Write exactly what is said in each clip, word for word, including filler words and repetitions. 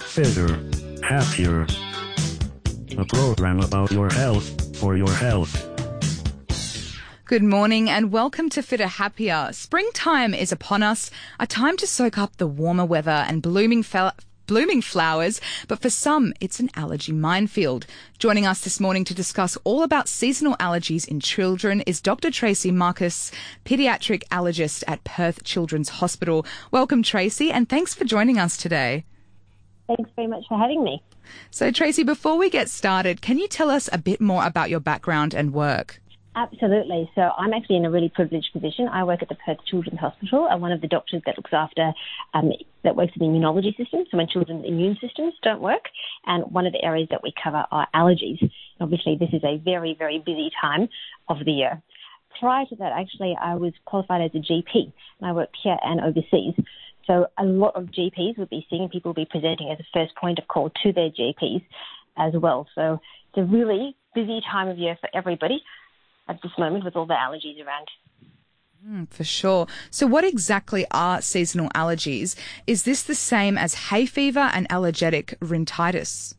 Fitter, Happier. A program about your health, for your health. Good morning and welcome to Fitter Happier. Springtime is upon us, a time to soak up the warmer weather and blooming fel- blooming flowers, but for some, it's an allergy minefield. Joining us this morning to discuss all about seasonal allergies in children is Doctor Tracy Marcus, paediatric allergist at Perth Children's Hospital. Welcome, Tracy, and thanks for joining us today. Thanks very much for having me. So, Tracy, before we get started, can you tell us a bit more about your background and work? Absolutely. So I'm actually in a really privileged position. I work at the Perth Children's Hospital. I'm one of the doctors that looks after, um, that works in the immunology system, so when children's immune systems don't work. And one of the areas that we cover are allergies. Obviously, this is a very, very busy time of the year. Prior to that, actually, I was qualified as a G P, and I worked here and overseas. So a lot of G Ps would be seeing people be presenting as a first point of call to their G Ps as well. So it's a really busy time of year for everybody at this moment with all the allergies around. Mm, for sure. So what exactly are seasonal allergies? Is this the same as hay fever and allergic rhinitis?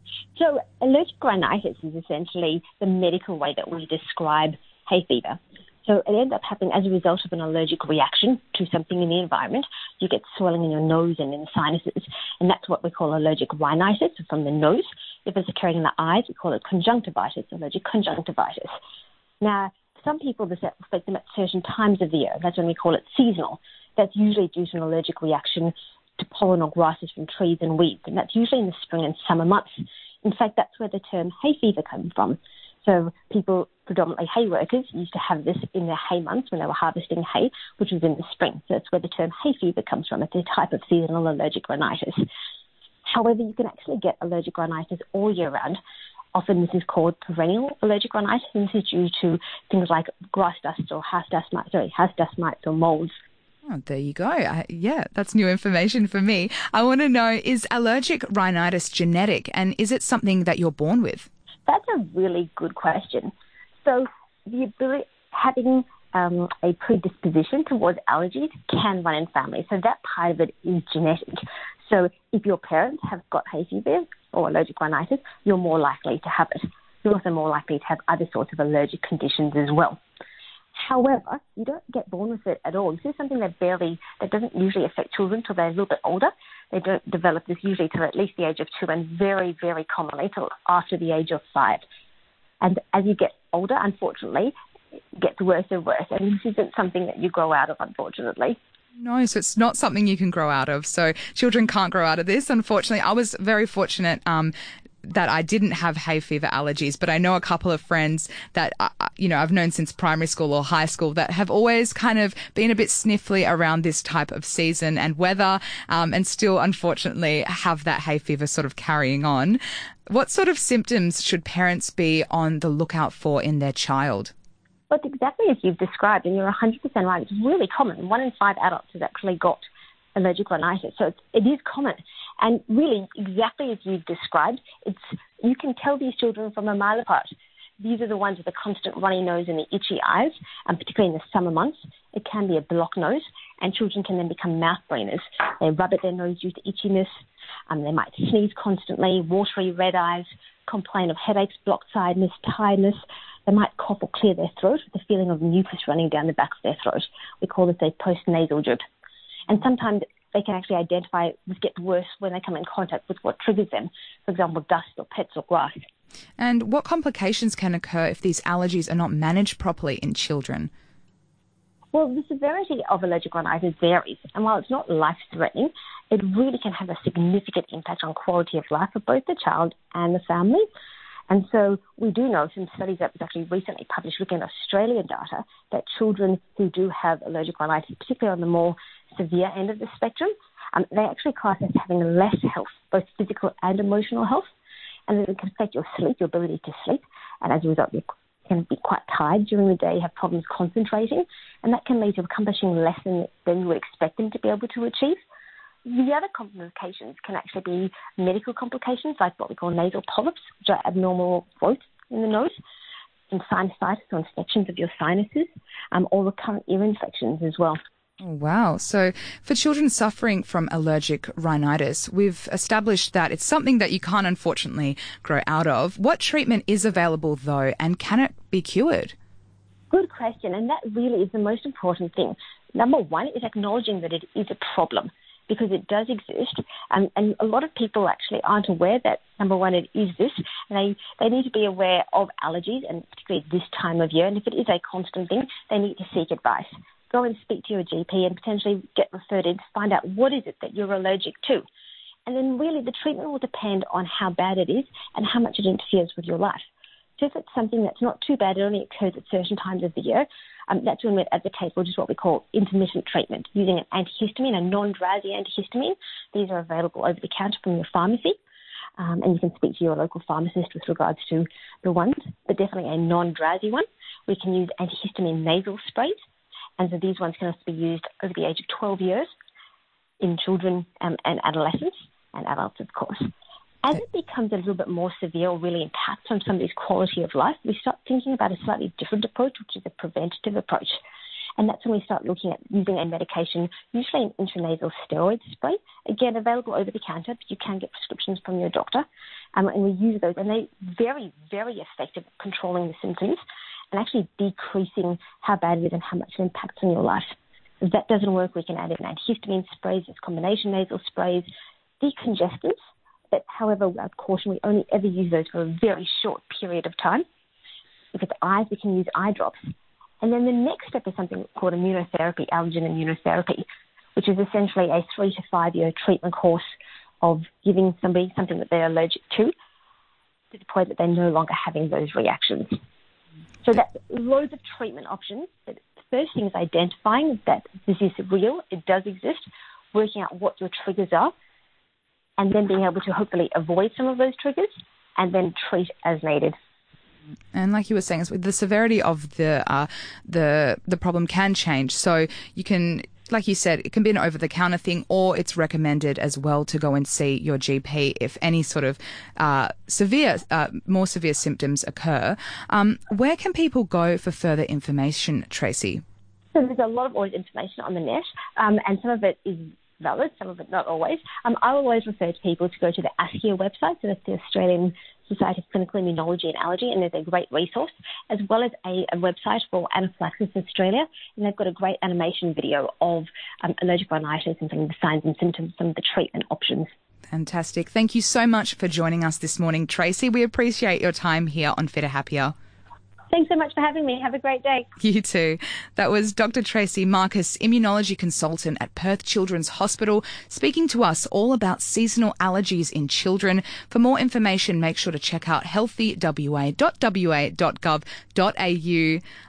So allergic rhinitis is essentially the medical way that we describe hay fever. So it ends up happening as a result of an allergic reaction to something in the environment. You get swelling in your nose and in the sinuses, and that's what we call allergic rhinitis from the nose. If it's occurring in the eyes, we call it conjunctivitis, allergic conjunctivitis. Now, some people, this affects them at certain times of the year. That's when we call it seasonal. That's usually due to an allergic reaction to pollen or grasses from trees and weeds, and that's usually in the spring and summer months. In fact, that's where the term hay fever comes from. So people, predominantly hay workers, used to have this in their hay months when they were harvesting hay, which was in the spring. So that's where the term hay fever comes from. It's a type of seasonal allergic rhinitis. However, you can actually get allergic rhinitis all year round. Often this is called perennial allergic rhinitis, and this is due to things like grass dust or house dust mites, sorry, house dust mites or molds. Oh, there you go. I, yeah, that's new information for me. I want to know, is allergic rhinitis genetic, and is it something that you're born with? That's a really good question. So the ability, having um, a predisposition towards allergies can run in families. So that part of it is genetic. So if your parents have got hay fever or allergic rhinitis, you're more likely to have it. You're also more likely to have other sorts of allergic conditions as well. However, you don't get born with it at all. This is something that barely, that doesn't usually affect children until they're a little bit older. They don't develop this usually till at least the age of two, and very, very commonly till after the age of five. And as you get older, unfortunately, it gets worse and worse. And this isn't something that you grow out of, unfortunately. No, so it's not something you can grow out of. So children can't grow out of this. Unfortunately, I was very fortunate um, that I didn't have hay fever allergies, but I know a couple of friends that, uh, you know, I've known since primary school or high school that have always kind of been a bit sniffly around this type of season and weather, um, and still, unfortunately, have that hay fever sort of carrying on. What sort of symptoms should parents be on the lookout for in their child? Well, it's exactly as you've described, and you're one hundred percent right. It's really common. One in five adults has actually got allergic rhinitis, so it's, it is common. And really, exactly as you've described, it's you can tell these children from a mile apart. These are the ones with the constant runny nose and the itchy eyes, and particularly in the summer months. It can be a blocked nose, and children can then become mouth breathers. They rub at their nose due to itchiness. Um, they might sneeze constantly, watery red eyes, complain of headaches, blocked tiredness, tiredness. They might cough or clear their throat with the feeling of mucus running down the back of their throat. We call this a postnasal drip. And sometimes they can actually identify this gets worse when they come in contact with what triggers them, for example, dust or pets or grass. And what complications can occur if these allergies are not managed properly in children? Well, the severity of allergic rhinitis varies, and while it's not life-threatening, it really can have a significant impact on quality of life for both the child and the family. And so we do know from studies that was actually recently published looking at Australian data that children who do have allergic rhinitis, particularly on the more severe end of the spectrum, um, they actually class as having less health, both physical and emotional health, and it can affect your sleep, your ability to sleep, and as a result, you can be quite tired during the day, have problems concentrating, and that can lead to accomplishing less than, than you would expect them to be able to achieve. The other complications can actually be medical complications, like what we call nasal polyps, which are abnormal growth in the nose, and sinusitis or infections of your sinuses, um, or recurrent ear infections as well. Oh, wow. So for children suffering from allergic rhinitis, we've established that it's something that you can't unfortunately grow out of. What treatment is available though, and can it be cured? Good question, and that really is the most important thing. Number one is acknowledging that it is a problem, because it does exist, um, and a lot of people actually aren't aware that, number one, it is this, and they, they need to be aware of allergies, and particularly this time of year, and if it is a constant thing, they need to seek advice. Go and speak to your G P and potentially get referred in to find out what is it that you're allergic to. And then really the treatment will depend on how bad it is and how much it interferes with your life. So if it's something that's not too bad, it only occurs at certain times of the year, um, that's when we'd advocate for just what we call intermittent treatment, using an antihistamine, a non-drowsy antihistamine. These are available over the counter from your pharmacy, um, and you can speak to your local pharmacist with regards to the ones, but definitely a non-drowsy one. We can use antihistamine nasal sprays, and so these ones can also be used over the age of twelve years in children um, and adolescents, and adults, of course. As it becomes a little bit more severe or really impacts on somebody's quality of life, we start thinking about a slightly different approach, which is a preventative approach. And that's when we start looking at using a medication, usually an intranasal steroid spray, again, available over the counter, but you can get prescriptions from your doctor. Um, and we use those, and they're very, very effective at controlling the symptoms and actually decreasing how bad it is and how much it impacts on your life. If that doesn't work, we can add in antihistamine sprays, it's combination nasal sprays, decongestants. But however, I'd caution, we only ever use those for a very short period of time. If it's eyes, we can use eye drops. And then the next step is something called immunotherapy, allergen immunotherapy, which is essentially a three to five year treatment course of giving somebody something that they're allergic to, to the point that they're no longer having those reactions. So that's loads of treatment options. But the first thing is identifying that this is real, it does exist, working out what your triggers are, and then being able to hopefully avoid some of those triggers and then treat as needed. And like you were saying, the severity of the uh, the the problem can change. So you can, like you said, it can be an over-the-counter thing, or it's recommended as well to go and see your G P if any sort of uh, severe, uh, more severe symptoms occur. Um, where can people go for further information, Tracy? So there's a lot of always information on the net, um, and some of it is valid, some of it not always. Um, I will always refer to people to go to the ASCIA website, so that's the Australian Society of Clinical Immunology and Allergy, and there's a great resource, as well as a, a website for Anaphylaxis Australia, and they've got a great animation video of um, allergic rhinitis and some of the signs and symptoms, some of the treatment options. Fantastic. Thank you so much for joining us this morning, Tracy. We appreciate your time here on Fitter Happier. Thanks so much for having me. Have a great day. You too. That was Doctor Tracy Marcus, immunology consultant at Perth Children's Hospital, speaking to us all about seasonal allergies in children. For more information, make sure to check out healthy w a dot w a dot gov dot a u.